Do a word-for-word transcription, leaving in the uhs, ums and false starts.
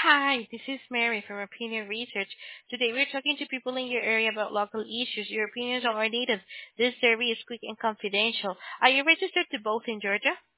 Hi, this is Mary from Opinion Research. Today we're talking to people in your area about local issues. Your opinions are needed. This survey is quick and confidential. Are you registered to vote in Georgia?